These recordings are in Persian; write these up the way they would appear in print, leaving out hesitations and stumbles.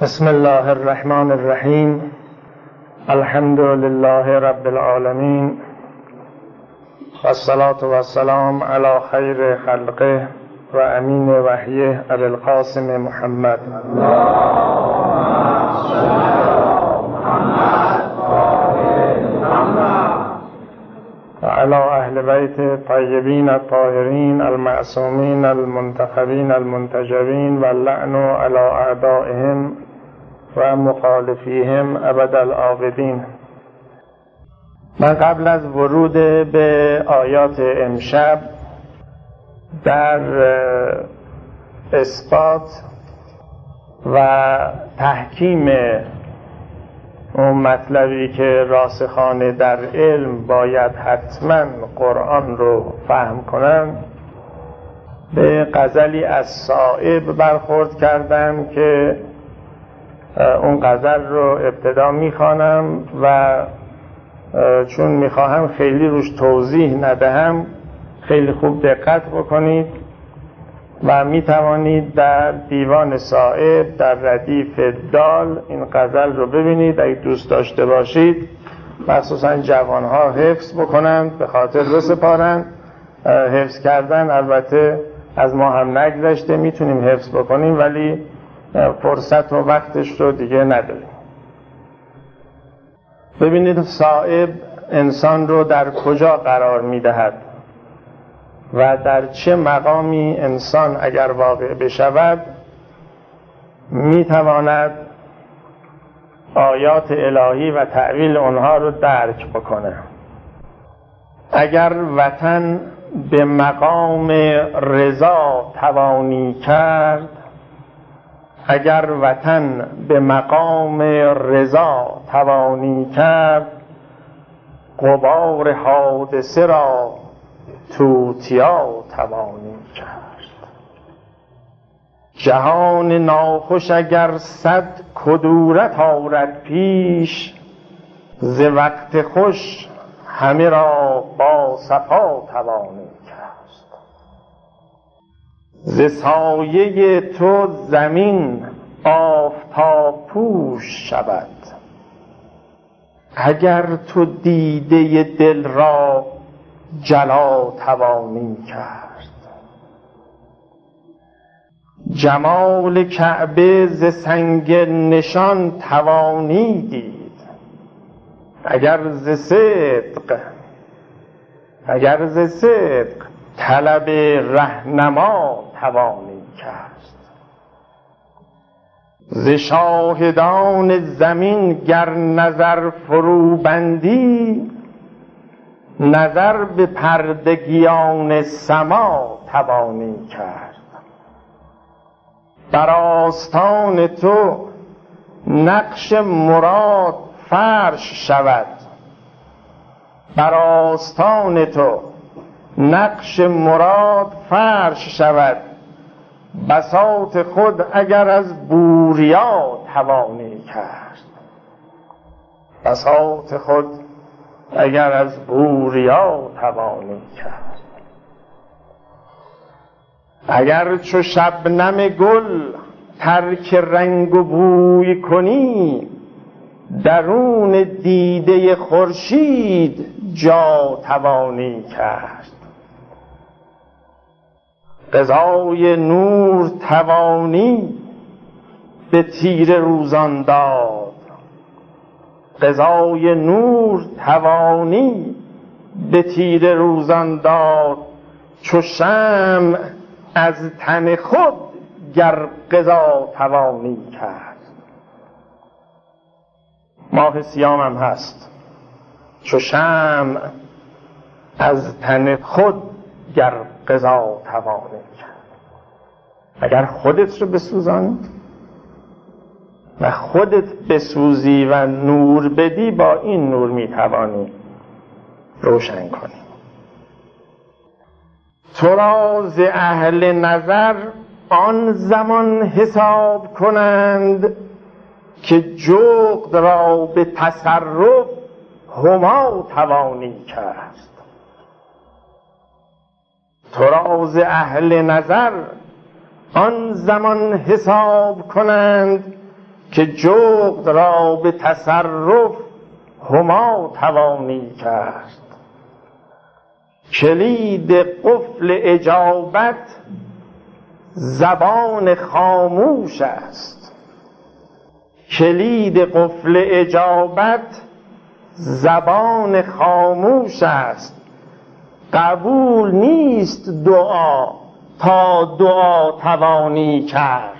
بسم الله الرحمن الرحیم. الحمد لله رب العالمین و الصلاة و السلام علی خیر خلقه و امین وحیه ابی القاسم محمد و علی اهل بیت طیبین الطاهرین المعصومین المنتخبین المنتجبین و اللعن علی اعدائهم و مخالفیهم ابد الآبدین. من قبل از ورود به آیات امشب در اثبات و تحکیم اون مطلبی که راسخان در علم باید حتما قرآن رو فهم کنن، به غزلی از صائب برخورد کردم که اون غزل رو ابتدا میخوانم و چون میخواهم خیلی روش توضیح ندهم خیلی خوب دقت بکنید و میتوانید در دیوان صائب در ردیف دال این غزل رو ببینید اگه دوست داشته باشید، مخصوصا جوانها حفظ بکنند، به خاطر بسپارند. حفظ کردن البته از ما هم نگذشته، میتونیم حفظ بکنیم ولی فرصت و وقتش رو دیگه نداریم. ببینید صائب انسان رو در کجا قرار میدهد و در چه مقامی انسان اگر واقع بشود میتواند آیات الهی و تأویل اونها رو درک بکنه. اگر وطن به مقام رضا توانی کرد، اگر وطن به مقام رضا توانی کرد، غبار حادثه را توتیا توانی کرد. جهان ناخوش اگر صد کدورت آرد پیش، ز وقت خوش همه را با صفا توانی کرد. ز سایه تو زمین آفتاب پوش شود، اگر تو دیده دل را جلا توانی کرد. جمال کعبه ز سنگ نشان توانی دید، اگر ز صدق طلب رهنما توانی کرد. ز شاهدان زمین گر نظر فرو بندی، نظر به پردگیان سما توانی کرد. بر آستان تو نقش مراد فرش شود، بر آستان تو نقش مراد فرش شود. بساط خود اگر از بوریا توانی کرد، بساط خود اگر از بوریا توانی کرد. اگر چو شبنم گل ترک رنگ و بوی کنی، درون دیده خورشید جا توانی کرد. قضای نور توانی به تیر روزان داد، قضای نور توانی به تیر روزان داد. چو شمع از تن خود گر قضا توانی کرد. ماه سیام هم هست. چو شمع از تن خود گر قضا توانی کرد. اگر خودت رو بسوزانی و خودت بسوزی و نور بدی، با این نور میتوانی روشن کنی. تو را ز اهل نظر آن زمان حساب کنند، که جغد را به تصرف هما توانی کرد. تو را ز اهل نظر آن زمان حساب کنند، که جغد را به تصرف هما توانی کرد. کلید قفل اجابت زبان خاموش است. کلید قفل اجابت زبان خاموش است. قبول نیست دعا تا دعا توانی کرد.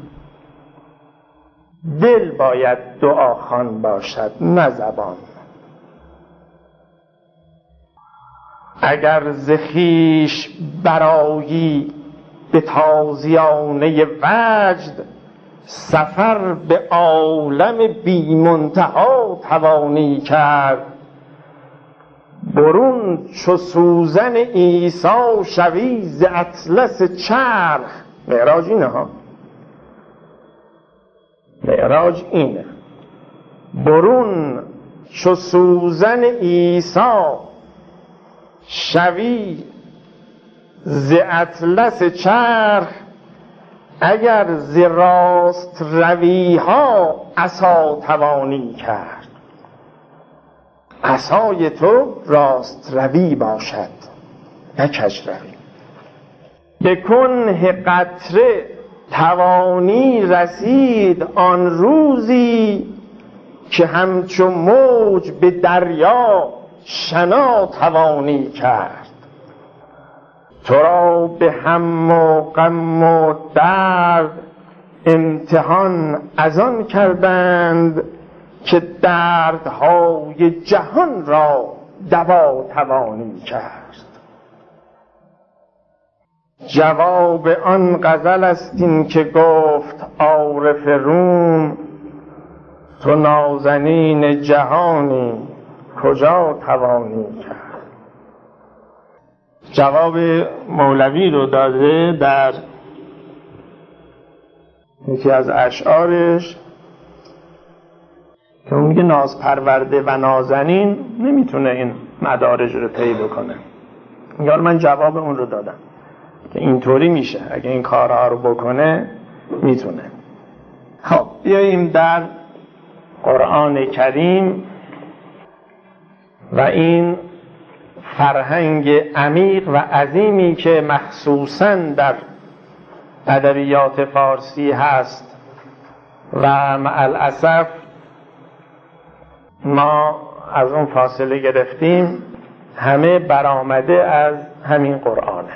دل باید دعاخوان باشد نه زبان. اگر ز خویش برآیی به تازیانه وجد، سفر به عالم بی منتها توانی کرد. برون چو سوزن عیسی شوی ز اطلس چرخ. معراج اینه ها، معراج اینه. برون چو سوزن عیسی شوی ز اطلس چرخ. اگر ز راست روی ها عصا توانی کرد. عصای تو راست روی باشد نه کج روی. به کنه قطره توانی رسید آن روزی، که همچو موج به دریا شنا توانی کرد. تو را به هم و غم و درد امتحان از آن کردند، که دردهای جهان را دوا توانی کرد. جواب آن غزل است این که گفت عارف روم، تو نازنین جهانی کجا توانی کرد. جواب مولوی رو داده در یکی از اشعارش که اون میگه ناز پرورده و نازنین نمیتونه این مدارج رو طی بکنه. میگه من جواب اون رو دادم که اینطوری میشه، اگه این کارها رو بکنه میتونه. خب بیاییم در قرآن کریم و این فرهنگ عمیق و عظیمی که مخصوصاً در ادبیات فارسی هست و مع الاسف ما از اون فاصله گرفتیم، همه برآمده از همین قرآنه.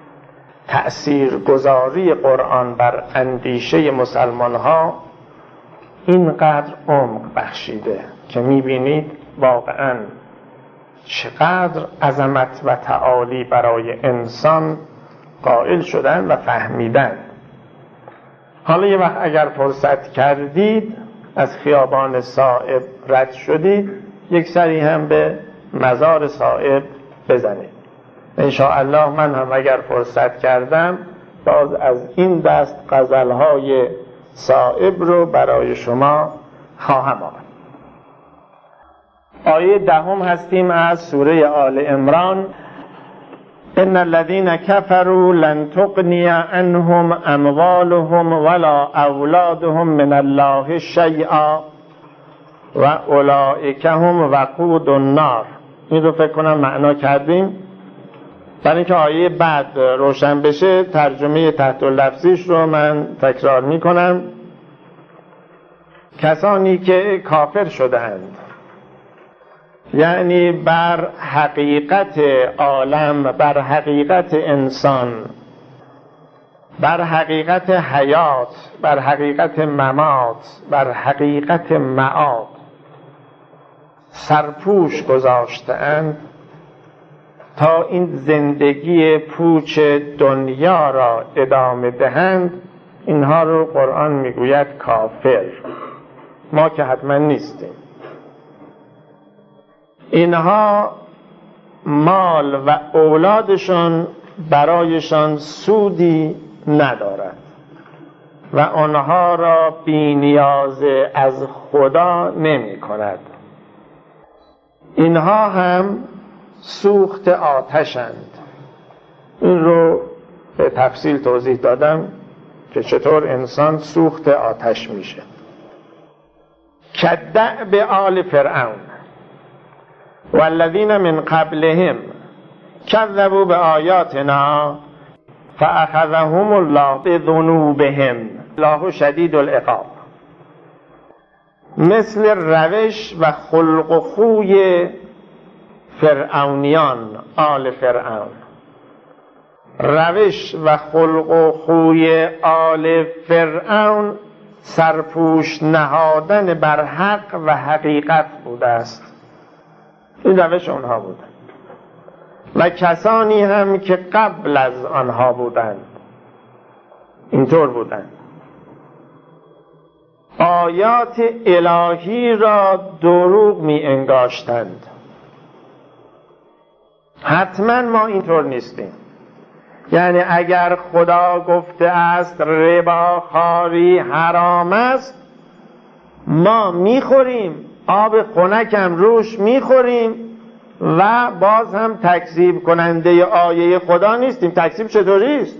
تأثیرگذاری قرآن بر اندیشه مسلمان ها اینقدر عمق بخشیده که میبینید واقعاً چقدر عظمت و تعالی برای انسان قائل شدن و فهمیدن. حالا یه وقت اگر فرصت کردید از خیابان صائب رد شدید، یک سری هم به مزار صائب بزنید. انشاءالله من هم اگر فرصت کردم باز از این دست غزلهای صائب رو برای شما خواهم آورد. آیه 10 هستیم از سوره آل عمران. ان الذين كفروا لن تغني عنهم اموالهم ولا اولادهم من الله شيئا و اولئک هم وقود النار. این رو فکر کنم معنا کردیم. برای اینکه آیه بعد روشن بشه ترجمه تحت لفظیش رو من تکرار میکنم. کسانی که کافر شدند، یعنی بر حقیقت عالم، بر حقیقت انسان، بر حقیقت حیات، بر حقیقت ممات، بر حقیقت معاد سرپوش گذاشته‌اند تا این زندگی پوچ دنیا را ادامه دهند، اینها رو قرآن میگوید کافر. ما که حتما نیستیم. اینها مال و اولادشان برایشان سودی ندارد و آنها را بی نیاز از خدا نمی کند. اینها هم سوخت آتشند. این رو به تفصیل توضیح دادم که چطور انسان سوخت آتش میشه. کدأب آل فرعون والذین من قبلهم کذبوا بآیاتنا فأخذهم الله بذنوبهم الله شدید العقاب. مثل روش و خلق و خوی فرعونیان، آل فرعون، روش و خلق و خوی آل فرعون سرپوش نهادن بر حق و حقیقت بوده است. این روش آنها بود و کسانی هم که قبل از آنها بودند اینطور بودند. آیات الهی را دروغ می انگاشتند. حتما ما اینطور نیستیم. یعنی اگر خدا گفته است ربا خواری حرام است، ما میخوریم، آب خنکم روش میخوریم و باز هم تکذیب کننده آیه خدا نیستیم. تکذیب چطوری است؟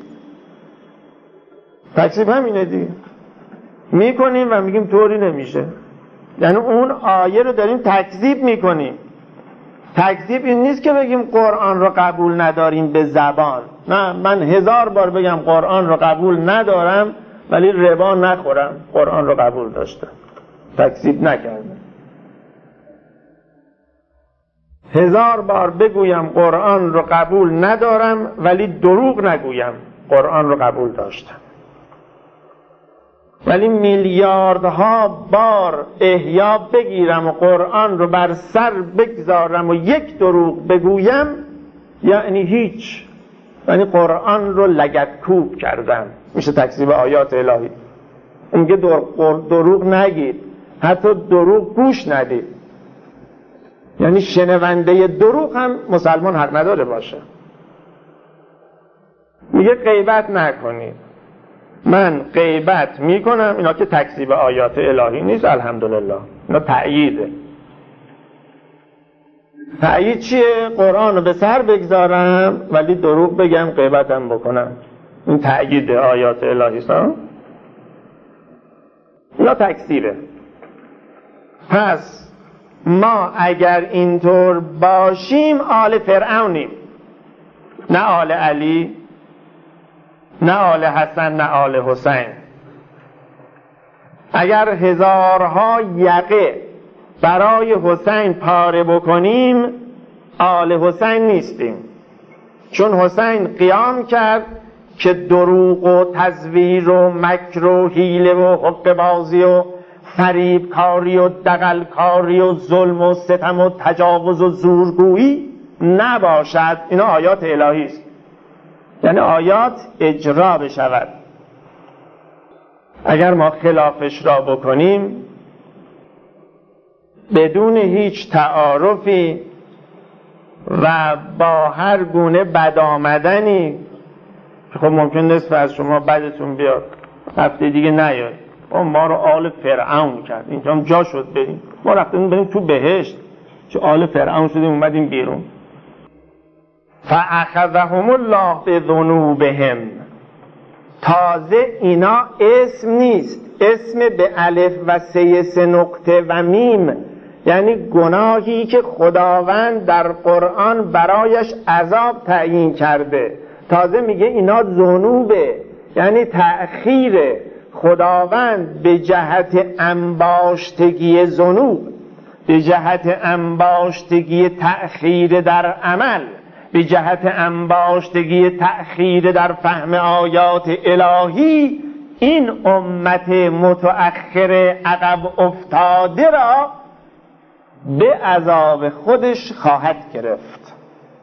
تکذیب همینه دیگه، میکنیم و میگیم طوری نمیشه، یعنی اون آیه رو داریم تکذیب میکنیم. تکذیب این نیست که بگیم قرآن رو قبول نداریم به زبان. نه، من 1000 بار بگم قرآن رو قبول ندارم ولی ربا نخورم، قرآن رو قبول داشتم، تکذیب نکردم. 1000 بار بگویم قرآن رو قبول ندارم ولی دروغ نگویم، قرآن رو قبول داشتم. ولی میلیاردها بار احیا بگیرم و قرآن رو بر سر بگذارم و یک دروغ بگویم، یعنی هیچ، یعنی قرآن رو لگدکوب کردم. میشه تکذیب آیات الهی. اون که دروغ نگید، حتی دروغ گوش ندید. یعنی شنونده دروغ هم مسلمان حق نداره باشه. میگه غیبت نکنید. من غیبت میکنم. اینا که تکذیب آیات الهی نیست، الحمدلله، اینا تأییده. تأیید چیه؟ قرآن رو به سر بگذارم ولی دروغ بگم، غیبتم بکنم. این تأیید آیات الهی است. اینا تکذیبه. پس ما اگر اینطور باشیم آل فرعونیم، نه آل علی، نه آل حسن، نه آل حسین. اگر 1000ها یقه برای حسین پاره بکنیم آل حسین نیستیم، چون حسین قیام کرد که دروغ و تزویر و مکر و حیله و حقه بازی و فریب کاری و دغل کاری و ظلم و ستم و تجاوز و زورگویی نباشد. اینا آیات الهی است، یعنی آیات اجرا بشود. اگر ما خلافش را بکنیم بدون هیچ تعارفی و با هر گونه بد آمدنی، خب ممکن نصف از شما بدتون بیاد، هفته دیگه نیاد، ما رو آل فرعون کرد، اینجا هم جا شد بریم، ما رفتیم بریم تو بهشت، چه آل فرعون شدیم اومدیم بیرون. فاخذهم الله بذنوبهم. تازه اینا اسم نیست، اسم به الف و سه نقطه و میم، یعنی گناهی که خداوند در قرآن برایش عذاب تعیین کرده. تازه میگه اینا ذنوبه، یعنی تأخیر خداوند به جهت انباشتگی ذنوب، به جهت انباشتگی تأخیر در عمل، به جهت انباشتگی تأخیر در فهم آیات الهی، این امت متأخر عقب افتاده را به عذاب خودش خواهد گرفت.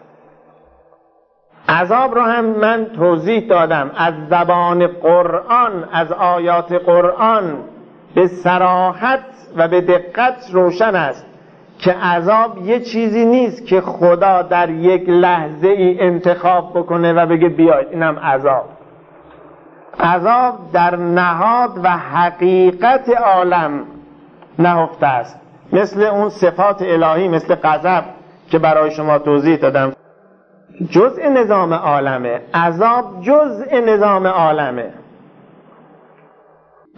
عذاب را هم من توضیح دادم، از زبان قرآن، از آیات قرآن به صراحت و به دقت روشن است که عذاب یه چیزی نیست که خدا در یک لحظه ای انتخاب بکنه و بگه بیاید اینم عذاب. عذاب در نهاد و حقیقت عالم نهفته است، مثل اون صفات الهی، مثل غضب که برای شما توضیح دادم، جزء نظام عالمه. عذاب جزء نظام عالمه.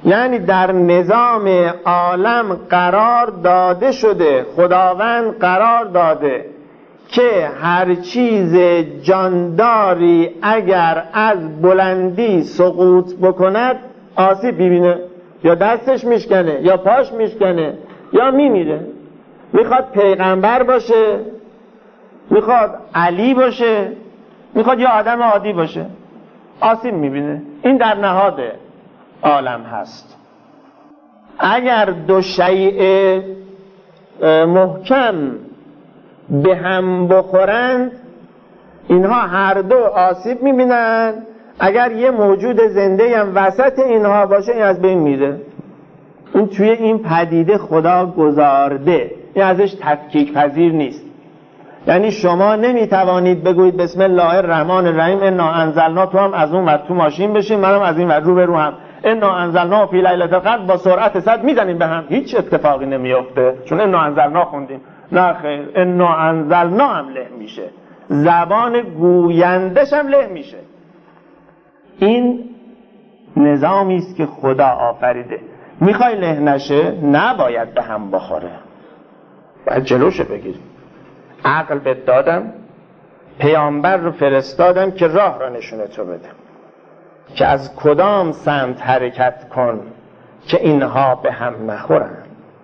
یعنی در نظام عالم قرار داده شده، خداوند قرار داده که هر چیز جانداری اگر از بلندی سقوط بکند آسیب ببینه، یا دستش میشکنه یا پاش میشکنه یا میمیره. میخواد پیغمبر باشه، میخواد علی باشه، میخواد یا آدم عادی باشه، آسیب میبینه. این در نهاد عالم هست. اگر دو شیء محکم به هم بخورند اینها هر دو آسیب میبینن. اگر یه موجود زنده هم وسط اینها باشه این از بین میره. این توی این پدیده خدا گذارده، این ازش تفکیک پذیر نیست. یعنی شما نمیتوانید بگویید بسم الله الرحمن الرحیم انا انزلنا، تو هم از اون ور تو ماشین بشین منم از این ور رو به رو هم انا انزلنا فی لیلة القدر با سرعت 100 میزنیم به هم، هیچ اتفاقی نمیفته چون انا انزلنا خوندیم. نه خیر، انا انزلنا هم له میشه، زبان گویندش هم له میشه. این نظامی است که خدا آفریده. میخوای له نشه نباید به هم بخوره، باید جلوشه بگیری. عقل بهت دادم، پیامبر رو فرستادم که راه را نشونه تو بده که از کدام سمت حرکت کن که اینها به هم نخورن.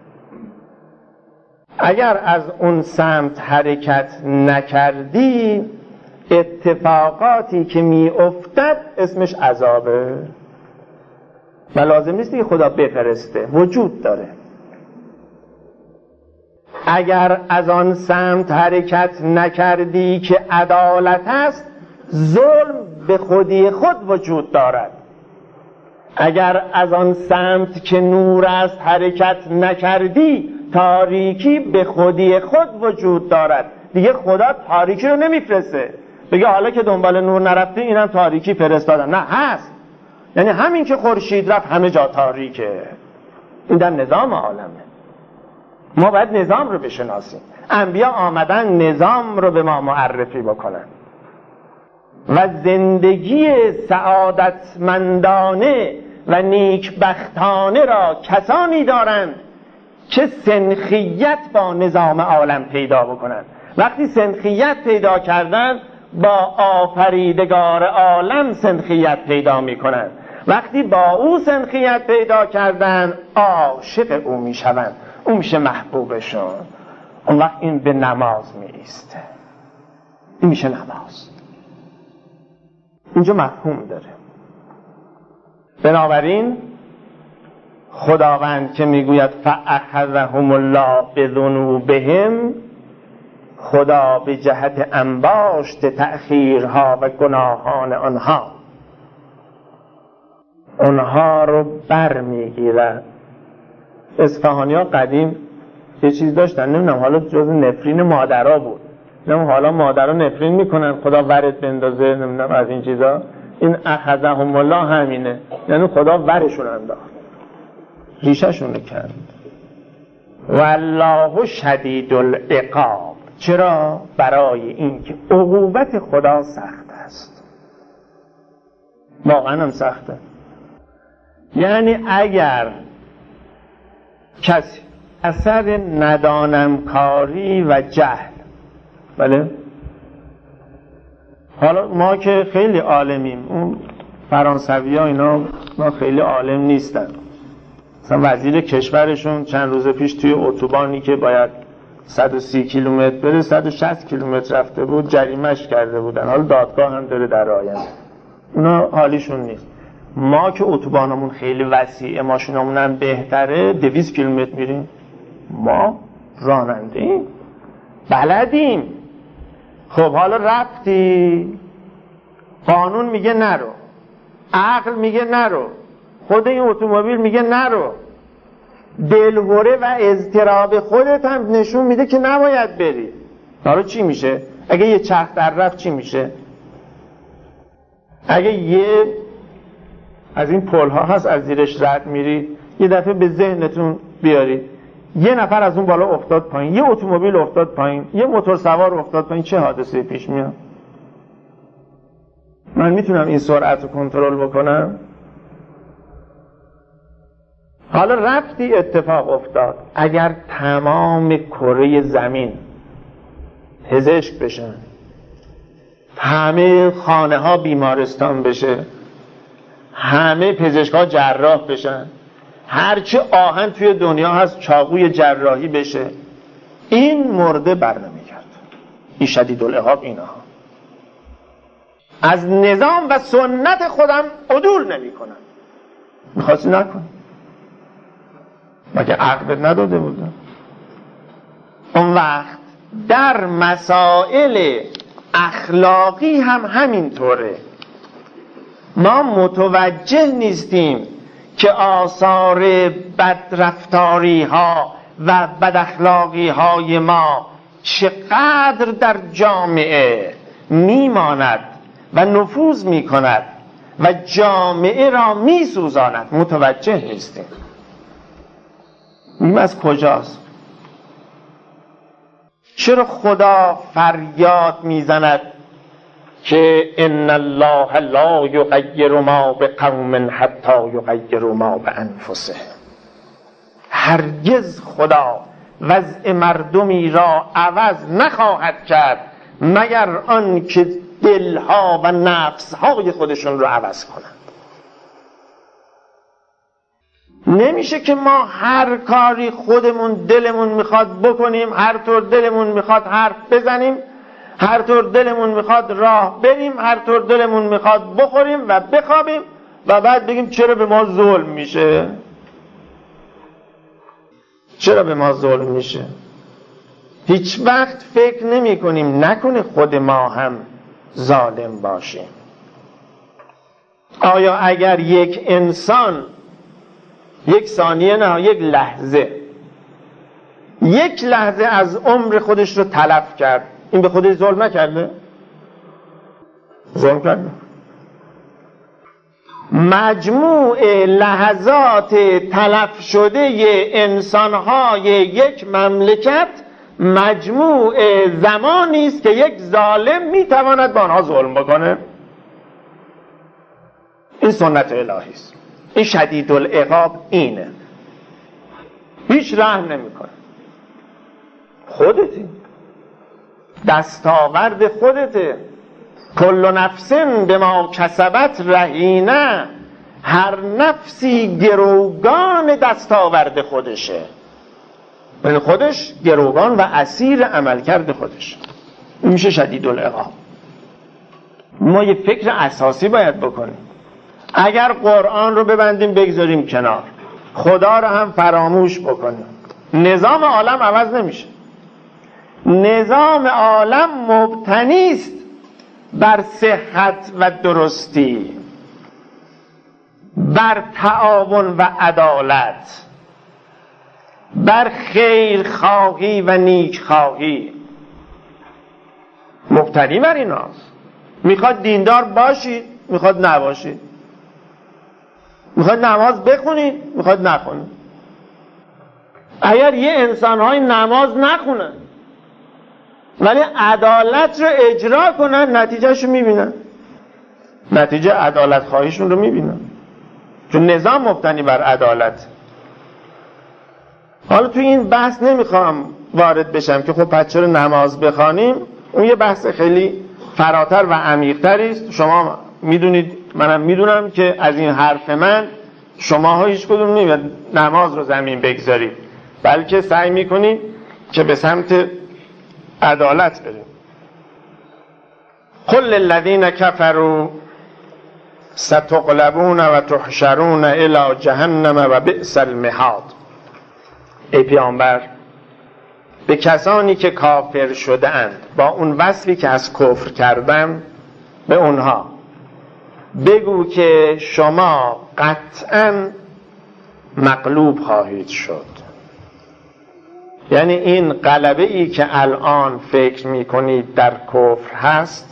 اگر از اون سمت حرکت نکردی اتفاقاتی که می افتد اسمش عذابه و لازم نیست که خدا بفرسته، وجود داره. اگر از آن سمت حرکت نکردی که عدالت است، ظلم به خودی خود وجود دارد. اگر از آن سمت که نور است حرکت نکردی، تاریکی به خودی خود وجود دارد. دیگه خدا تاریکی رو نمیفرسته بگه حالا که دنبال نور نرفتی اینم تاریکی فرستادم. نه، هست. یعنی همین که خورشید رفت همه جا تاریکه. این در نظام عالمه. ما باید نظام رو بشناسیم. انبیا آمدن نظام رو به ما معرفی بکنن و زندگی سعادتمندانه و نیکبختانه را کسانی دارند که سنخیت با نظام عالم پیدا بکنن. وقتی سنخیت پیدا کردن با آفریدگار عالم سنخیت پیدا میکنن. وقتی با او سنخیت پیدا کردن عاشق او میشوند، اون میشه محبوبشون. اون وقت این به نماز میایسته، این میشه نماز. اینجا مفهوم داره. بنابراین خداوند که میگوید فاخذهم الله بذنوبهم، خدا به جهت انباشت تأخیرها و گناهان اونها رو بر میگیرد. اصفهانی ها قدیم یه چیز داشتن، نمیدونم حالا جز نفرین مادرها بود، نمیدونم حالا مادرها نفرین میکنن خدا ورد بندازه، نمیدونم از این چیزا. این اخذهم الله همینه، یعنی خدا ورشون انداخت، ریشه شونو کرد. والله شدید العقاب. چرا؟ برای این که عقوبت خدا سخت است. واقعا هم سخته. یعنی اگر کسی اثر ندانمکاری و جهل، بله، حالا ما که خیلی عالمیم، اون فرانسوی ها اینا ما خیلی عالم نیستن. مثلا وزیر کشورشون چند روز پیش توی اتوبانی که باید 130 کیلومتر بره 160 کیلومتر رفته بود، جریمه‌اش کرده بودن. حالا دادگاه هم داره در آینده. اونا حالیشون نیست. ما که اتوبانمون خیلی وسیعه، ماشینامون هم بهتره، 200 کیلومتر میریم. ما راننده ایم، بلدیم. خب حالا رفتی، قانون میگه نرو، عقل میگه نرو، خود این اتومبیل میگه نرو، دلهوره و اضطراب خودت هم نشون میده که نباید بری. حالا چی میشه؟ اگه یه چرخ در رفت چی میشه؟ اگه یه از این پل ها هست از زیرش رد میری، یه دفعه به ذهنتون بیارید یه نفر از اون بالا افتاد پایین، یه اتومبیل افتاد پایین، یه موتور سوار افتاد پایین، چه حادثه پیش میاد؟ من میتونم این سرعت رو کنترل بکنم؟ حالا رفتی اتفاق افتاد، اگر تمام کره زمین پزشک بشن، همه خانه ها بیمارستان بشه، همه پزشک ها جراح بشن، هرچه آهن توی دنیا هست چاقوی جراحی بشه، این مرده بر نمیگرد. این شدید العقاب اینها از نظام و سنت خودم عدول نمی کنن. میخواستی نکن، مگه عقلت نداده بودن؟ اون وقت در مسائل اخلاقی هم همینطوره. ما متوجه نیستیم که آثار بدرفتاری ها و بداخلاقی های ما چقدر در جامعه میماند و نفوذ میکند و جامعه را میسوزاند. متوجه نیستیم. این از کجاست؟ چرا خدا فریاد میزند که ان الله لا یغیر ما بقوم حتی یغیروا ما بانفسهم؟ هرگز خدا وضع مردمی را عوض نخواهد کرد مگر آن که دلها و نفسهای خودشون رو عوض کنند. نمیشه که ما هر کاری خودمون دلمون میخواد بکنیم، هر طور دلمون میخواد حرف بزنیم، هر طور دلمون میخواد راه بریم، هر طور دلمون میخواد بخوریم و بخوابیم و بعد بگیم چرا به ما ظلم میشه؟ چرا به ما ظلم میشه؟ هیچ وقت فکر نمی کنیم نکنه خود ما هم ظالم باشیم. آیا اگر یک انسان یک ثانیه، نه یک لحظه از عمر خودش رو تلف کرد، این به خودش ظلم نکرده؟ ظلم کرده. مجموع لحظات تلف شده انسانهای یک مملکت مجموع زمانی است که یک ظالم میتواند با آنها ظلم بکنه. این سنت الهی است. این شدید العقاب اینه. هیچ رحم نمیکنه. خودتی، دستاورد خودته. کل نفس بما کسبت رهینه. هر نفسی گروگان دستاورد خودشه، یعنی خودش گروگان و اسیر عملکرد خودش. این میشه شدید العقاب. ما یه فکر اساسی باید بکنیم. اگر قرآن رو ببندیم بگذاریم کنار، خدا رو هم فراموش بکنیم، نظام عالم عوض نمیشه. نظام عالم مبتنی است بر صحت و درستی، بر تعاون و عدالت، بر خیرخواهی و نیکخواهی. مبتنی بر ایناست. میخواد دیندار باشید، میخواد نباشید، میخواد نماز بخونید، میخواد نخونید. اگر یه انسانهای نماز نخونن ولی عدالت رو اجرا کنن، نتیجهشو میبینن، نتیجه عدالت خواهیشون رو میبینن، چون نظام مبتنی بر عدالت. حالا توی این بحث نمیخوام وارد بشم که خب پس چرا نماز بخوانیم. اون یه بحث خیلی فراتر و عمیق‌تری است. شما میدونید، منم میدونم که از این حرف من شماها هیچ کدوم نمیاد نماز رو زمین بگذارید، بلکه سعی میکنید که به سمت عدالت بریم. قل للذین کفروا ستغلبون و تحشرون الی جهنم و بئس المهاد. ای پیامبر، به کسانی که کافر شده اند با اون وصفی که از کفر کردن، به اونها بگو که شما قطعاً مغلوب خواهید شد. یعنی این غلبه ای که الان فکر میکنید در کفر هست،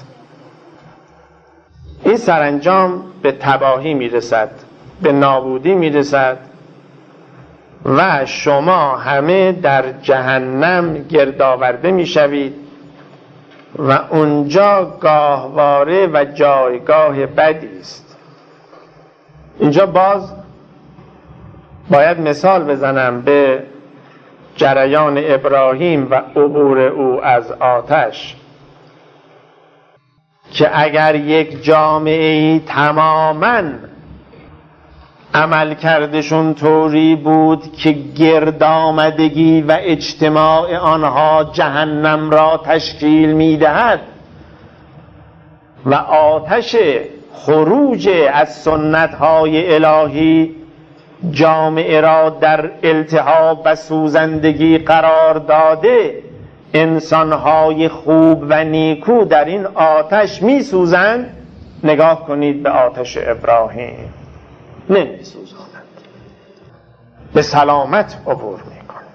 این سرانجام به تباهی میرسد، به نابودی میرسد و شما همه در جهنم گردآورده میشوید و اونجا گاهواره و جایگاه بدی است. اینجا باز باید مثال بزنم به جریان ابراهیم و عبور او از آتش، که اگر یک جامعه‌ای تماماً عمل کردشون طوری بود که گرد آمدگی و اجتماع آنها جهنم را تشکیل می‌دهد و آتش خروج از سنت‌های الهی جامعه را در التهاب و سوزندگی قرار داده، انسان‌های خوب و نیکو در این آتش می‌سوزند. نگاه کنید به آتش ابراهیم، نمی‌سوزانند، به سلامت عبور می‌کنند.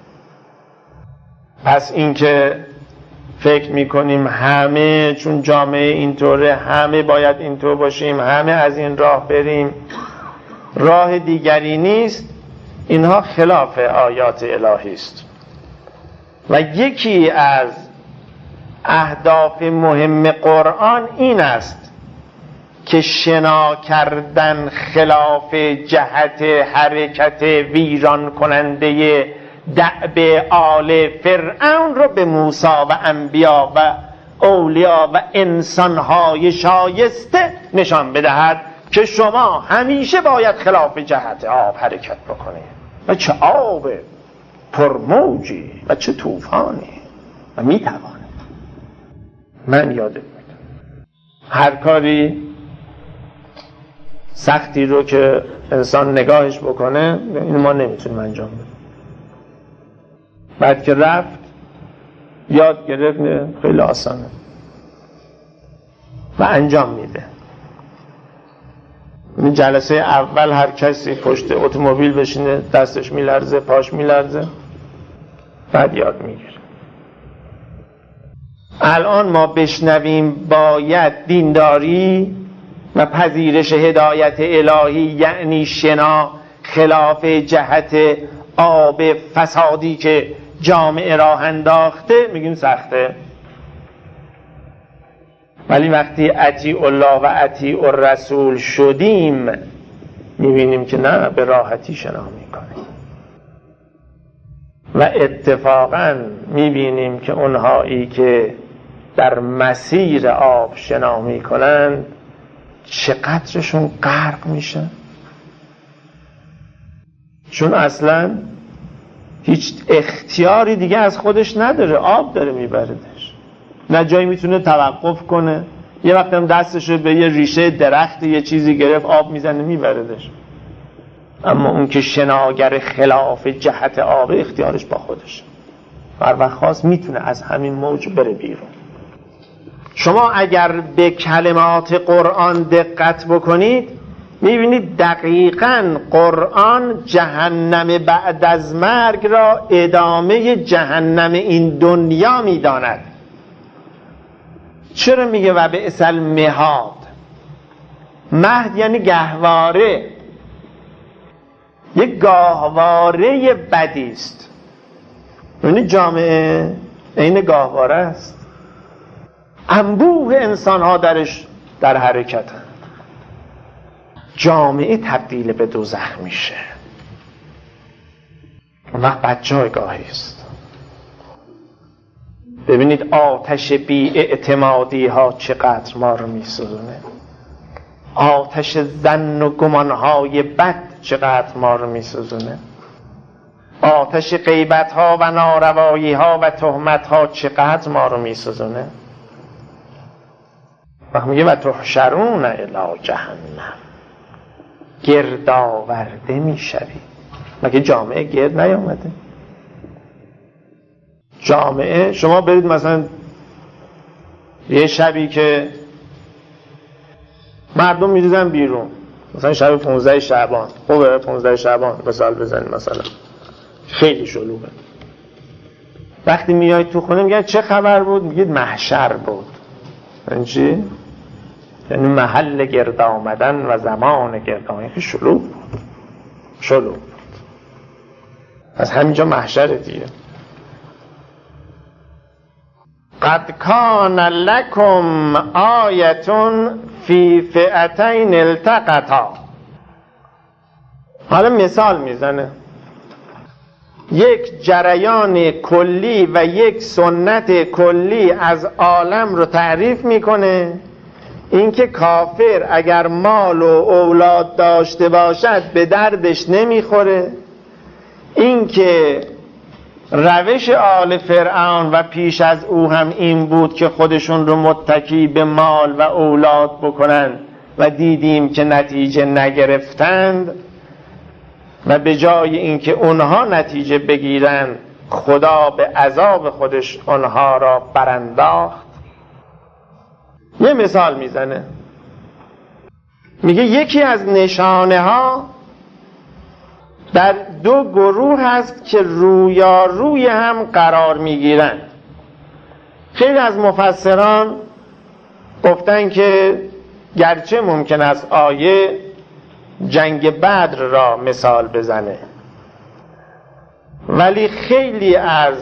پس اینکه فکر می‌کنیم همه چون جامعه اینطوره همه باید اینطور باشیم، همه از این راه بریم، راه دیگری نیست. اینها خلاف آیات الهی است و یکی از اهداف مهم قرآن این است که شنا کردن خلاف جهت حرکت ویران کننده دأب آل فرعون رو به موسی و انبیا و اولیا و انسانهای شایسته نشان بدهد که شما همیشه باید خلاف جهت آب حرکت بکنید. و چه آب پرموجی و چه طوفانی و میتوانید. من یادم میدم هر کاری سختی رو که انسان نگاهش بکنه این ما نمیتونیم انجام بدیم. بعد که رفت یاد گرفت خیلی آسانه و انجام میده. این جلسه اول هر کسی پشت اتومبیل بشینه دستش میلرزه، پاش میلرزه، بعد یاد میگیره. الان ما بشنویم باید دینداری و پذیرش هدایت الهی یعنی شنا خلاف جهت آب فسادی که جامعه راه انداخته، میگیم سخته. ولی وقتی اطیع الله و اطیع الرسول شدیم میبینیم که نه، به راحتی شنا میکنیم و اتفاقا میبینیم که اونهایی که در مسیر آب شنا میکنن چقدرشون غرق میشن، چون اصلا هیچ اختیاری دیگه از خودش نداره، آب داره میبردش، نه جایی میتونه توقف کنه. یه وقت هم دستشو به یه ریشه درخت یه چیزی گرفت آب میزنه میبردش. اما اون که شناگر خلاف جهت آب اختیارش با خودش، هر وقت خواست میتونه از همین موج بره بیرون. شما اگر به کلمات قرآن دقت بکنید میبینید دقیقاً قرآن جهنم بعد از مرگ را ادامه جهنم این دنیا میداند. چرا میگه و بئس المهاد؟ مهد یعنی گهواره، یک گاهواره بدی است. یعنی جامعه عین گاهواره است، انبوه انسان ها درش در حرکت هست. جامعه تبدیل به دوزخ میشه. اون وقت بدجایگاهی است. ببینید آتش بی اعتمادی ها چقدر ما رو میسوزونه، آتش ظن و گمان های بد چقدر ما رو میسوزونه، آتش غیبت ها و ناروایی ها و تهمت ها چقدر ما رو میسوزونه. وقت میگه و تحشرون الی جهنم، گرد آورده میشوید. مگه جامعه گرد نیامده؟ جامعه شما برید مثلا یه شبی که مردم میریزن بیرون، مثلا شب 15 شعبان، خوبه 15 شعبان مثال بزنید، مثلا خیلی شلوغه. وقتی میاید تو خونه میگن چه خبر بود؟ میگید محشر بود. یعنی چی؟ یعنی محل گرد آمدن و زمان گرد آمدن. خیلی شلوغ بود، شلوغ بود. از همینجا محشر دیگه. قد کان لکم آیتون فی فئتین التقطا. حالا مثال میزنه یک جریان کلی و یک سنت کلی از عالم رو تعریف میکنه. اینکه کافر اگر مال و اولاد داشته باشد به دردش نمیخوره. اینکه روش آل فرعون و پیش از او هم این بود که خودشون رو متکی به مال و اولاد بکنن و دیدیم که نتیجه نگرفتند و به جای اینکه اونها نتیجه بگیرن خدا به عذاب خودش اونها را برانداخت. یه مثال میزنه، میگه یکی از نشانه ها در دو گروه هست که رویاروی هم قرار میگیرن. خیلی از مفسران گفتن که گرچه ممکن است آیه جنگ بدر را مثال بزنه، ولی خیلی از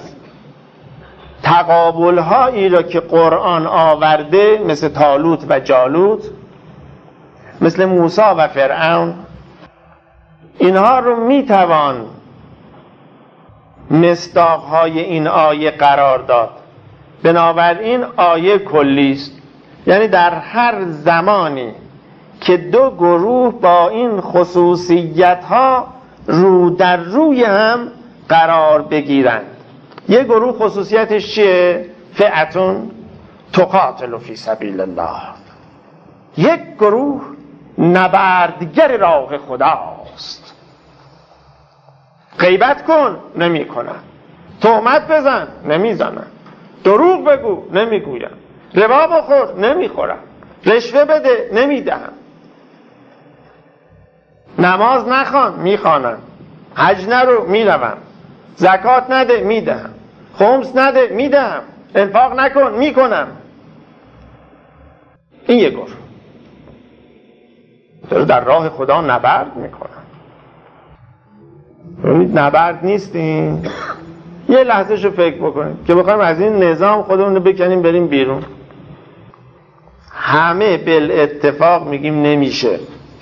تقابل هایی را که قرآن آورده مثل طالوت و جالوت، مثل موسی و فرعون، اینها رو میتوان مصداق‌های این آیه قرار داد. بنابراین آیه کلی است، یعنی در هر زمانی که دو گروه با این خصوصیت‌ها رو در روی هم قرار بگیرند. یک گروه خصوصیتش چیه؟ فئتون تقاتل فی سبیل الله. یک گروه نبردگر راه خداست. غیبت کن، نمی کنن. تهمت بزن، نمی زنن. دروغ بگو، نمی گوین. ربا بخور، نمی خورن. رشوه بده، نمی دهن. نماز نخوان، می خوانن. حج نرو، می رون. زکات نده، می دهم. خمس نده، می دهم. انفاق نکن، می کنم. این یک گروه در راه خدا نبرد میکنن. نبرد نیستیم. یه لحظه شو فکر بکنیم که بخوایم از این نظام خودمون رو بکنیم بریم بیرون. همه بالاتفاق میگیم نمیشه،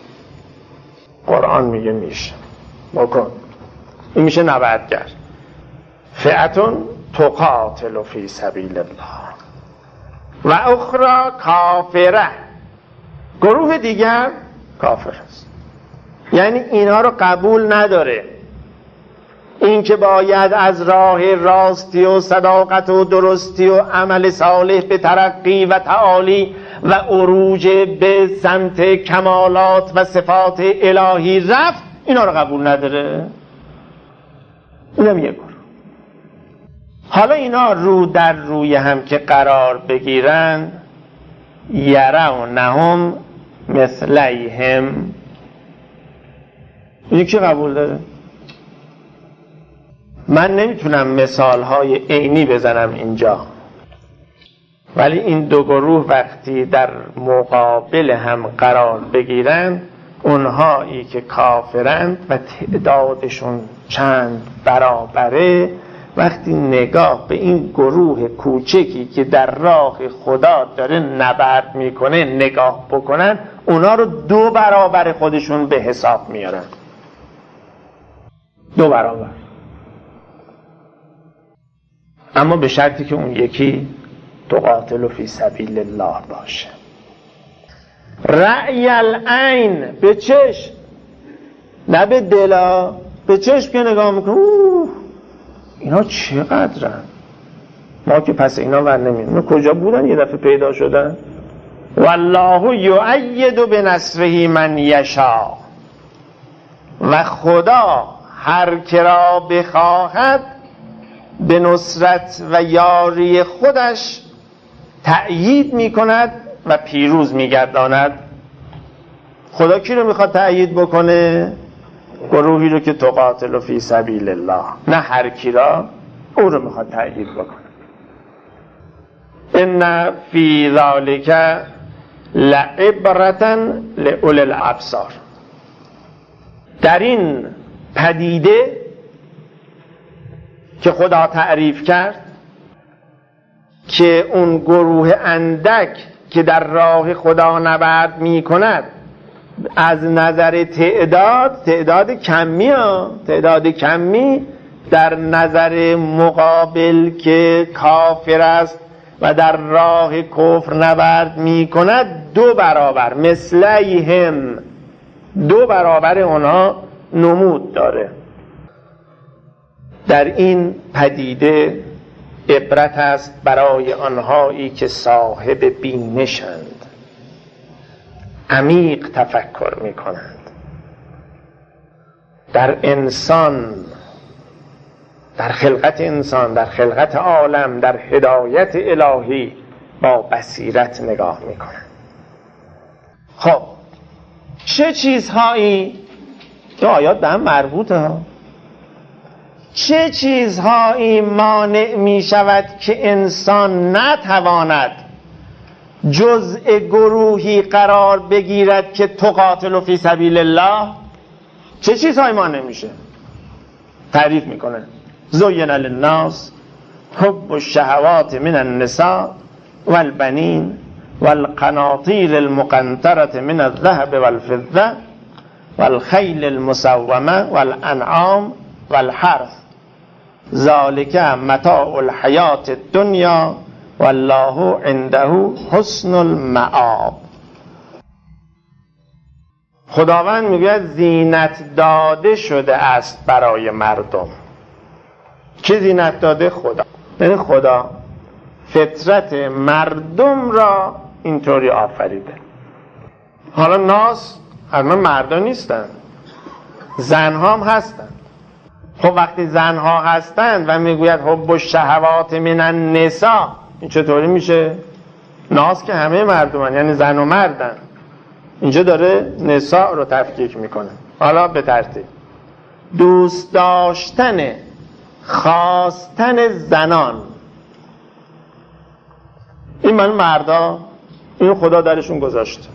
قرآن میگه میشه، بکن. این میشه نبردگر. فئتون تقاتل فی سبیل الله و اخرى کافره. گروه دیگر کافر است، یعنی اینا رو قبول نداره. این که باید از راه راستی و صداقت و درستی و عمل صالح به ترقی و تعالی و عروج به سمت کمالات و صفات الهی رفت، اینا رو قبول نداره. اینم یک گروه. حالا اینا رو در روی هم که قرار بگیرن، یرونهم مثلیهم، این که قبول داره. من نمیتونم مثالهای عینی بزنم اینجا، ولی این دو گروه وقتی در مقابل هم قرار بگیرن، اونهایی که کافرند و تعدادشون چند برابره، وقتی نگاه به این گروه کوچکی که در راه خدا داره نبرد میکنه نگاه بکنن، اونا رو دو برابر خودشون به حساب میارن. دو برابر، اما به شرطی که اون یکی تقاتل فی سبیل الله باشه. رأی العین، به چشم، نه به دلا، به چشم که نگاه میکنه اینا چقدرن، ما که پس اینا ور نمیدیم. اینا کجا بودن یه دفعه پیدا شدن؟ والله یؤید بنصره من یشاء، و خدا هر که را بخواهد به نصرت و یاری خودش تأیید میکند و پیروز میگرداند. خدا کی رو میخواد تأیید بکنه؟ گروهی رو که تقاتل فی سبیل الله، نه هر کی را، او رو میخواد تأیید بکنه. ان فی ذلک لعبرة لأولی الابصار. در این پدیده که خدا تعریف کرد که اون گروه اندک که در راه خدا نبرد می کند از نظر تعداد کمی، تعداد کمی، در نظر مقابل که کافر است و در راه کفر نبرد می کند 2 برابر مثلیهم 2 برابر آنها نمود داره. در این پدیده عبرت است برای آنهایی که صاحب بینشند، عمیق تفکر می کنند در انسان، در خلقت انسان، در خلقت عالم، در هدایت الهی با بصیرت نگاه می کنند. خب چه چیزهایی، این آیات به هم مربوطه ها، چه چیزهایی مانع می شود که انسان نتواند جزء گروهی قرار بگیرد که تقاتل فی سبیل الله؟ چه چیزهایی مانع میشه؟ تعریف میکنه: زین للناس حب الشهوات من النساء والبنین والقناطیر المقنطرة من الذهب والفضة والخیل المسومة والانعام والحرث ذلك متاع الحیات الدنیا والله عنده حسن المآب. خداوند میگوید زینت داده شده است برای مردم. چه زینت داده؟ خدا. یعنی خدا فطرت مردم را اینطوری آفریده. حالا ناس حتما مردا نیستن، زنها هم هستن. خب وقتی زنها هستن و میگوید حب الشهوات من النساء، این چطوری میشه؟ ناس که همه مردمن، یعنی زن و مردن. اینجا داره نساء رو تفکیک میکنه. حالا به ترتیب: دوست داشتن، خواستن زنان، این من مردا، این خدا درشون گذاشته.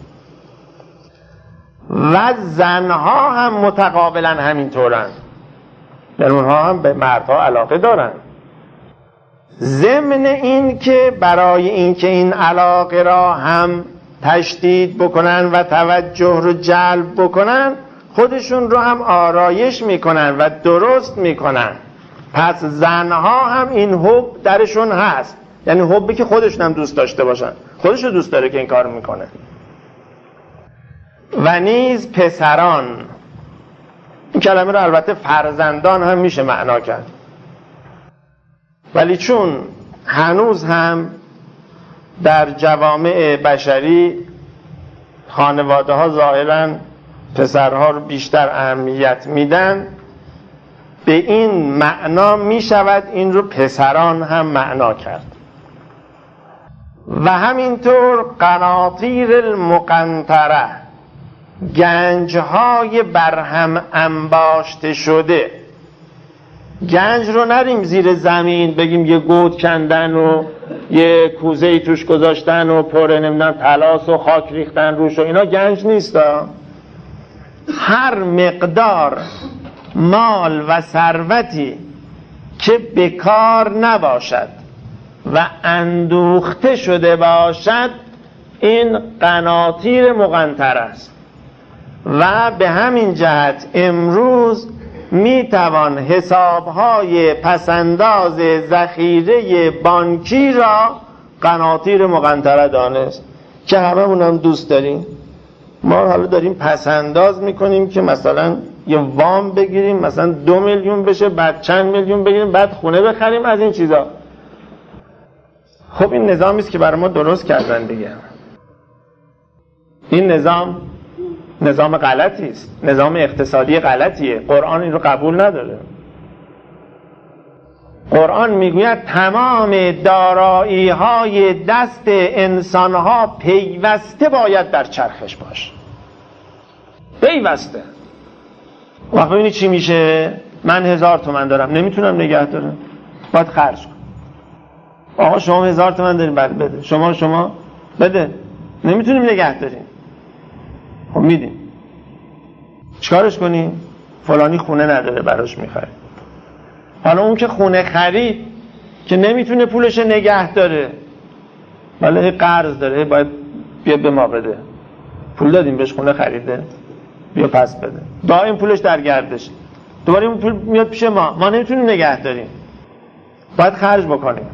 و زنها هم متقابلا همینطورن، یعنی اونها هم به مردها علاقه دارن. ضمن این که برای اینکه این علاقه را هم تشدید بکنن و توجه رو جلب بکنن، خودشون رو هم آرایش میکنن و درست میکنن. پس زنها هم این حب درشون هست، یعنی حبی که خودشون هم دوست داشته باشن، خودشون دوست داره که این کار میکنه. و نیز پسران، این کلمه رو البته فرزندان هم میشه معنا کرد، ولی چون هنوز هم در جوامع بشری خانواده ها ظاهراً پسرها رو بیشتر اهمیت میدن، به این معنا میشود این رو پسران هم معنا کرد. و همینطور قناطیر المقنطره، گنجهای برهم انباشته شده. گنج رو نریم زیر زمین بگیم یه گود کندن و یه کوزه‌ای توش گذاشتن و پر نمیدونم طلاس و خاک ریختن روش و اینا گنج نیستا. هر مقدار مال و ثروتی که بکار نباشد و اندوخته شده باشد، این قناطیر مقنطره است. و به همین جهت امروز میتوان حسابهای پسنداز ذخیره بانکی را قناطیر مقنطره دانست که همه اونم دوست داریم. ما حالا داریم پسنداز میکنیم که مثلا یه وام بگیریم، مثلا 2 میلیون بشه، بعد چند میلیون بگیریم، بعد خونه بخریم، از این چیزا. خب این نظامی است که برای ما درست کردن دیگه. این نظام غلطی است، نظام اقتصادی غلطیه. قرآن این رو قبول نداره. قرآن میگوید تمام دارایی های دست انسان ها پیوسته باید در چرخش باشه، پیوسته. وقت ببینی چی میشه؟ من 1000 تومان دارم، نمیتونم نگه دارم، باید خرج کنم. آقا شما 1000 تومان داریم، بعد بده. شما بده، نمیتونیم نگه داریم. خب میدیم، چیکارش کنیم؟ فلانی خونه نداره براش میخریم. حالا اون که خونه خرید که نمیتونه پولش نگه داره، ولی قرض داره، باید بیا به ما بده. پول دادیم بهش، خونه خریده، بیا پس بده. دائم پولش در گردش. دوباره این پول میاد پیش ما نمیتونیم نگه داریم، باید خرج بکنیم.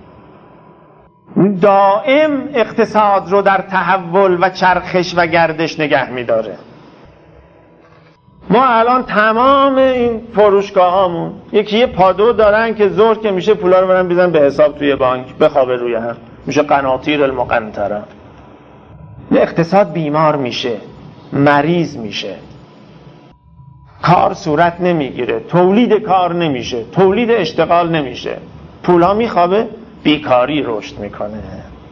دائم اقتصاد رو در تحول و چرخش و گردش نگه میداره. ما الان تمام این فروشگاه هامون یه پادو دارن که ظهر که میشه پولا رو برن بیزن به حساب توی بانک بخوابه روی هم، میشه قناطیر المقنطره. اقتصاد بیمار میشه، مریض میشه، کار صورت نمیگیره، تولید کار نمیشه، تولید اشتغال نمیشه، پولا میخوابه، بیکاری رشد میکنه.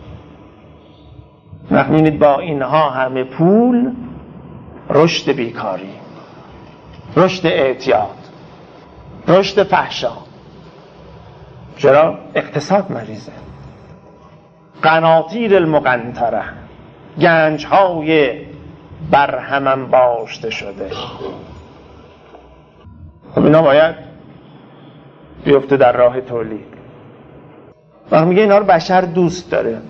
وقتی میبینید با اینها همه پول، رشد بیکاری، رشد اعتیاد، رشد فحشا. چرا؟ اقتصاد مریضه. قناطیر المقنطره، گنج‌های برهم انباشته شده. خب اینا باید بیفته در راه تولید. وقتی میگه اینا رو بشر دوست داره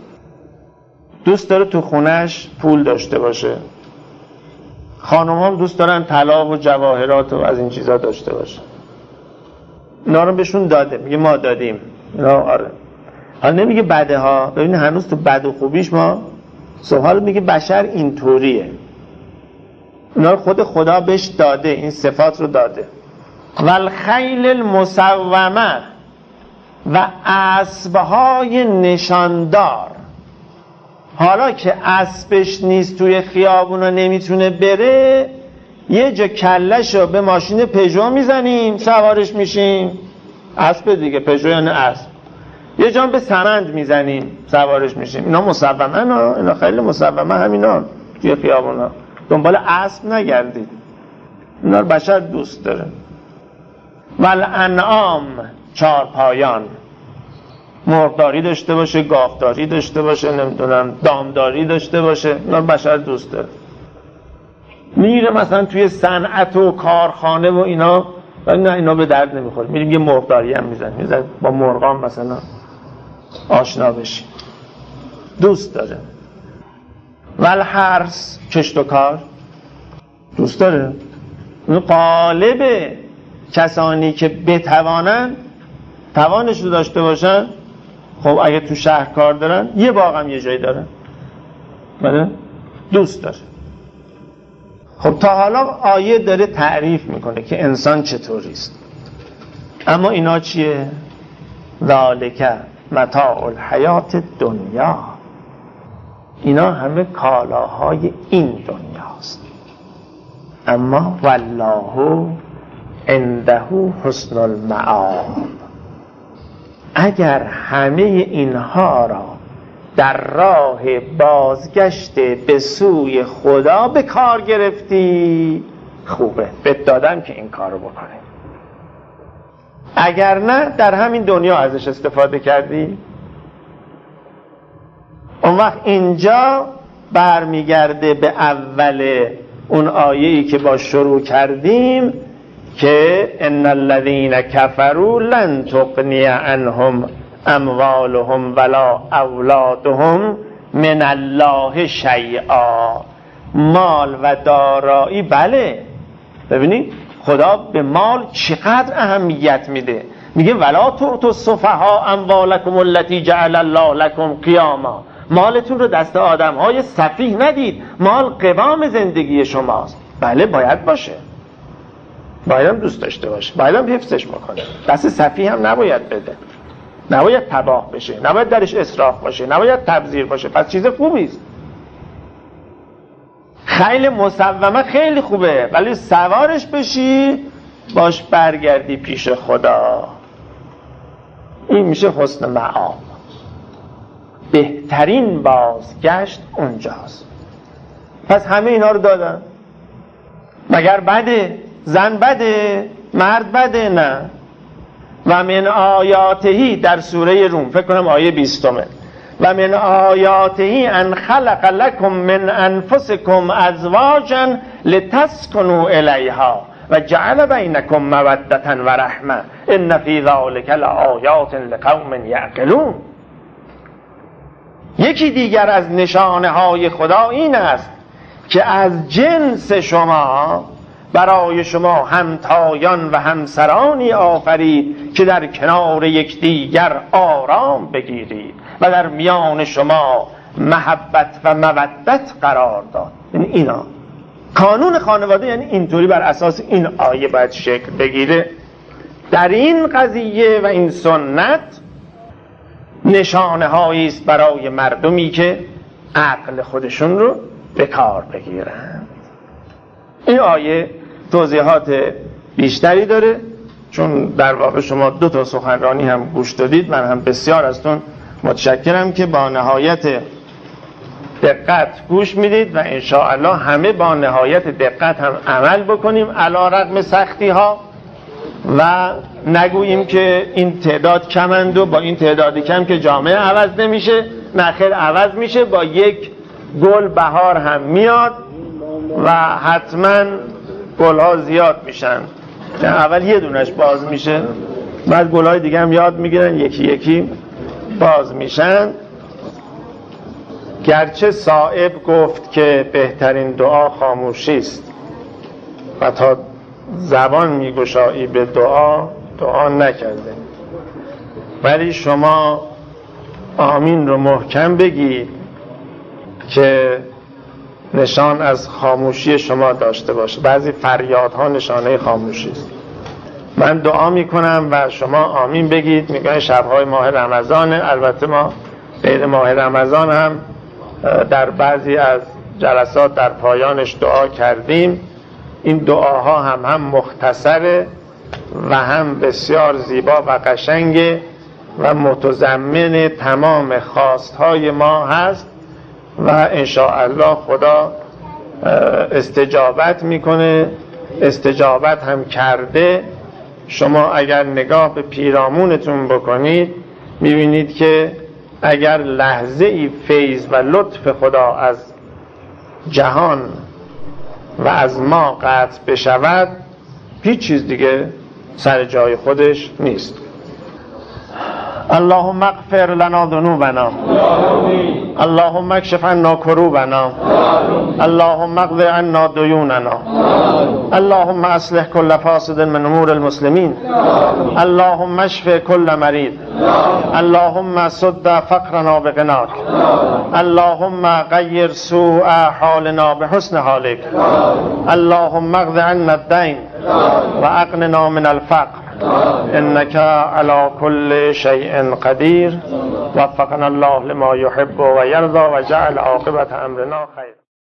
تو خونهش پول داشته باشه. خانم هم دوست دارن طلا و جواهرات و از این چیزا داشته باشه. اینا رو بهشون داده، میگه ما دادیم اینا. آره، حالا نمیگه بده ها، ببین هنوز تو بد و خوبیش ما سوال میگه بشر اینطوریه. اینا رو خود خدا بهش داده، این صفات رو داده. والخیل المسومه، و اسبهای نشاندار. حالا که اسبش نیست توی خیابونا نمیتونه بره، یه جا کلشو به ماشین پژو میزنیم سوارش میشیم. اسب دیگه، پژو یعنی اسب. یه جا به سمند میزنیم سوارش میشیم. اینا مسومه، اینا خیلی مسومه همینا توی خیابونا. دنبال اسب نگردید، اینا رو بشر دوست داره. والانعام، چارپایان، مرغداری داشته باشه، گاوداری داشته باشه، نمیدونم دامداری داشته باشه، اینا رو بشر دوست داره. میره مثلا توی صنعت و کارخانه و اینا، ولی نه اینا به درد نمیخوره. میریم یه مرغداری هم میزنه با مرغان مثلا آشنا بشی، دوست داره. والحرث، کشت و کار دوست داره. این غالب کسانی که بتوانن، توانش رو داشته باشن، خب اگه تو شهر کار دارن، یه باغ هم یه جایی دارن، بله دوست داره. خب تا حالا آیه داره تعریف میکنه که انسان چطوریست. اما اینا چیه؟ ذالک متاع الحیات دنیا، اینا همه کالاهای این دنیاست. اما والله عنده حسن المآب، اگر همه اینها را در راه بازگشت به سوی خدا به کار گرفتی، خوبه، بهت دادم که این کارو بکنی. اگر نه، در همین دنیا ازش استفاده کردی، اون وقت اینجا برمیگرده به اول اون آیه‌ای که با شروع کردیم که ان الذين كفروا لن تغني عنهم اموالهم ولا اولادهم من الله شیئا. مال و دارایی، بله، ببینید خدا به مال چقدر اهمیت میده. میگه ولا تؤتوا السفهاء اموالکم التي جعل الله لكم قیاما. مالتون رو دست آدم‌های سفیه ندید، مال قوام زندگی شماست. بله باید باشه، باید هم دوست داشته باشه، باید هم حفظش بکنه. دست سفیه هم نباید بده، نباید تباه بشه، نباید درش اسراف باشه، نباید تبذیر باشه. پس چیز خوبیست. خیل مسومه خیلی خوبه، ولی سوارش بشی باش برگردی پیش خدا، این میشه حسن مآب. بهترین بازگشت اونجاست. پس همه اینا رو دادن. مگر بده؟ زن بده؟ مرد بده؟ نه. و من آیاتهی، در سوره روم فکر کنم آیه 20، و من آیاتهی ان خلق لکم من انفسکم ازواجا لتسکنوا الیها و جعل بینکم مودة و رحمه ان فی ذلک لآیات لقوم یعقلون. یکی دیگر از نشانه های خدا این است که از جنس شما برای شما همتایان و همسرانی آفرید که در کنار یکدیگر آرام بگیرید و در میان شما محبت و مودت قرار داد. یعنی اینا کانون خانواده، یعنی اینطوری بر اساس این آیه باید شکل بگیره. در این قضیه و این سنت نشانه هایی است برای مردمی که عقل خودشون رو به کار بگیرند. این آیه توضیحات بیشتری داره، چون در واقع شما 2 سخنرانی هم گوش دادید. من هم بسیار ازتون متشکرم که با نهایت دقت گوش میدید و انشاءالله همه با نهایت دقت هم عمل بکنیم علی رغم سختی ها و نگوییم که این تعداد کمند و با این تعداد کم که جامعه عوض نمیشه. نخیر، عوض میشه. با یک گل بهار هم میاد و حتما گلها زیاد میشن. اول یه دونش باز میشه، بعد گلهای دیگه هم یاد میگیرن، یکی یکی باز میشن. گرچه صائب گفت که بهترین دعا خاموشی است و تا زبان میگشایی به دعا نکرده، ولی شما آمین رو محکم بگید که نشان از خاموشی شما داشته باشه. بعضی فریادها نشانه خاموشی است. من دعا میکنم و شما آمین بگید. میگن شبهای ماه رمضان، البته ما غیر ماه رمضان هم در بعضی از جلسات در پایانش دعا کردیم. این دعاها هم مختصره و هم بسیار زیبا و قشنگه و متضمن تمام خواستهای ما هست و انشاءالله خدا استجابت میکنه، استجابت هم کرده. شما اگر نگاه به پیرامونتون بکنید میبینید که اگر لحظه ای فیض و لطف خدا از جهان و از ما قطع بشود، هیچ چیز دیگه سر جای خودش نیست. اللهم اغفر لنا ذنوبنا، اللهم اکشف عنا کروبنا، اللهم اقض عنا دیوننا، اللهم اصلح كل فاسد من امور المسلمين، اللهم اشف كل مريض، اللهم سد فقرنا بغناك، اللهم غير سوء حالنا بحسن حالك، اللهم اقض عنا الدين واغننا من الفقر انك على كل شيء قدير. وفقنا الله لما يحب ويرضى وجعل عاقبة امرنا خير.